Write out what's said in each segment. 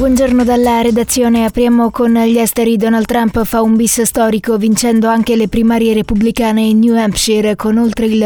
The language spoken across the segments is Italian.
Buongiorno dalla redazione, apriamo con gli esteri. Donald Trump fa un bis storico vincendo anche le primarie repubblicane in New Hampshire con oltre il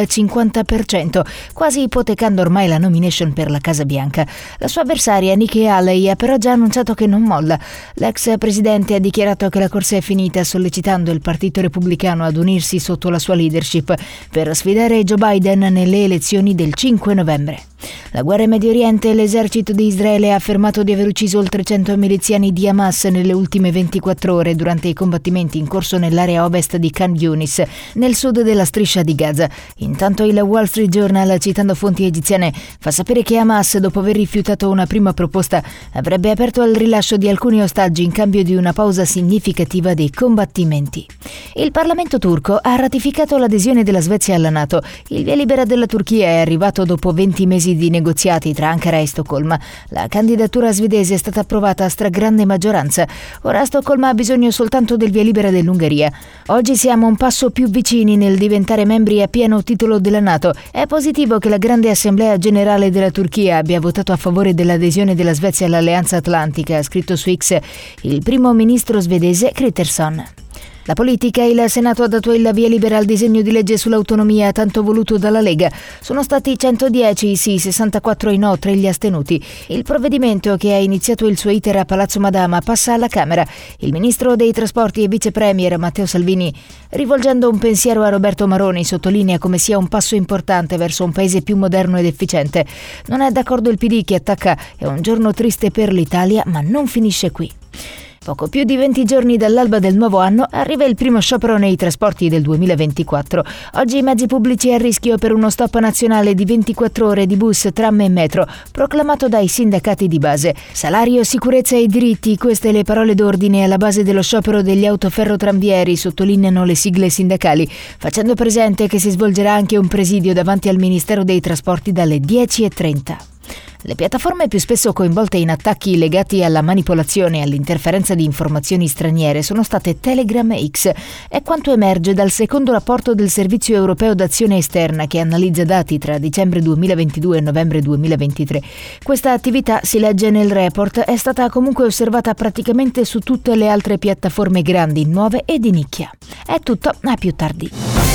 50%, quasi ipotecando ormai la nomination per la Casa Bianca. La sua avversaria Nikki Haley ha però già annunciato che non molla. L'ex presidente ha dichiarato che la corsa è finita, sollecitando il partito repubblicano ad unirsi sotto la sua leadership per sfidare Joe Biden nelle elezioni del 5 novembre. La guerra in Medio Oriente, l'esercito di Israele ha affermato di aver ucciso oltre 100 miliziani di Hamas nelle ultime 24 ore durante i combattimenti in corso nell'area ovest di Khan Yunis, nel sud della striscia di Gaza. Intanto il Wall Street Journal, citando fonti egiziane, fa sapere che Hamas, dopo aver rifiutato una prima proposta, avrebbe aperto al rilascio di alcuni ostaggi in cambio di una pausa significativa dei combattimenti. Il Parlamento turco ha ratificato l'adesione della Svezia alla NATO. Il via libera della Turchia è arrivato dopo 20 mesi di negoziati tra Ankara e Stoccolma. La candidatura svedese è stata approvata a stragrande maggioranza. Ora Stoccolma ha bisogno soltanto del via libera dell'Ungheria. Oggi siamo un passo più vicini nel diventare membri a pieno titolo della NATO. È positivo che la Grande Assemblea Generale della Turchia abbia votato a favore dell'adesione della Svezia all'Alleanza Atlantica, ha scritto su X il primo ministro svedese Kristersson. La politica, il Senato ha dato il via libera al disegno di legge sull'autonomia tanto voluto dalla Lega. Sono stati 110 i sì, 64 i no, 3 gli astenuti. Il provvedimento, che ha iniziato il suo iter a Palazzo Madama, passa alla Camera. Il ministro dei trasporti e vice premier Matteo Salvini, rivolgendo un pensiero a Roberto Maroni, sottolinea come sia un passo importante verso un paese più moderno ed efficiente. Non è d'accordo il PD, che attacca: è un giorno triste per l'Italia, ma non finisce qui. Poco più di 20 giorni dall'alba del nuovo anno arriva il primo sciopero nei trasporti del 2024. Oggi i mezzi pubblici a rischio per uno stop nazionale di 24 ore di bus, tram e metro, proclamato dai sindacati di base. Salario, sicurezza e diritti, queste le parole d'ordine alla base dello sciopero degli autoferrotranvieri, sottolineano le sigle sindacali, facendo presente che si svolgerà anche un presidio davanti al Ministero dei Trasporti dalle 10:30. Le piattaforme più spesso coinvolte in attacchi legati alla manipolazione e all'interferenza di informazioni straniere sono state Telegram e X. È quanto emerge dal secondo rapporto del Servizio Europeo d'Azione Esterna, che analizza dati tra dicembre 2022 e novembre 2023. Questa attività, si legge nel report, è stata comunque osservata praticamente su tutte le altre piattaforme grandi, nuove e di nicchia. È tutto, a più tardi.